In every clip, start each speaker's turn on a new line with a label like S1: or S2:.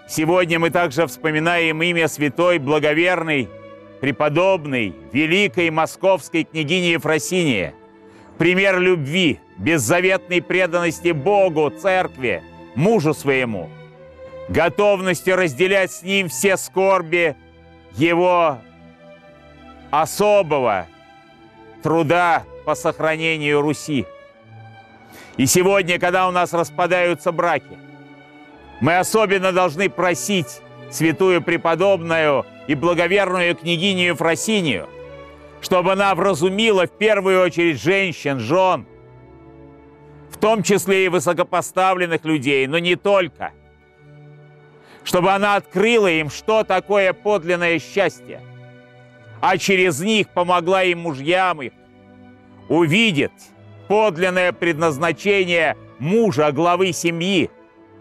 S1: Сегодня мы также вспоминаем имя святой, благоверной, преподобной, великой московской княгини Ефросинии. Пример любви, беззаветной преданности Богу, Церкви, мужу своему, готовностью разделять с ним все скорби его особого труда по сохранению Руси. И сегодня, когда у нас распадаются браки, мы особенно должны просить святую преподобную и благоверную княгиню Ефросинию, чтобы она вразумила в первую очередь женщин, жен, в том числе и высокопоставленных людей, но не только, чтобы она открыла им, что такое подлинное счастье, а через них помогла им мужьям их увидеть подлинное предназначение мужа, главы семьи,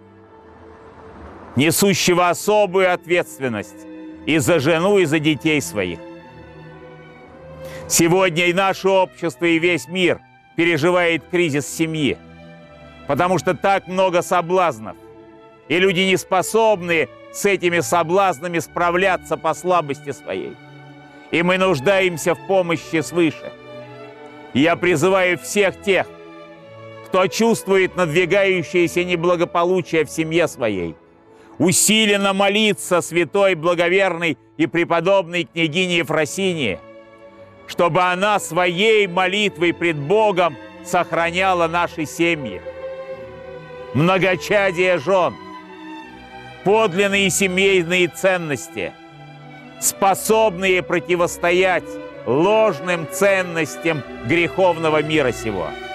S1: несущего особую ответственность и за жену, и за детей своих. Сегодня и наше общество, и весь мир переживает кризис семьи, потому что так много соблазнов, и люди не способны с этими соблазнами справляться по слабости своей. И мы нуждаемся в помощи свыше. И я призываю всех тех, кто чувствует надвигающееся неблагополучие в семье своей, усиленно молиться святой, благоверной и преподобной княгине Ефросинии, чтобы она своей молитвой пред Богом сохраняла наши семьи. Многочадие жен, подлинные семейные ценности, способные противостоять ложным ценностям греховного мира сего.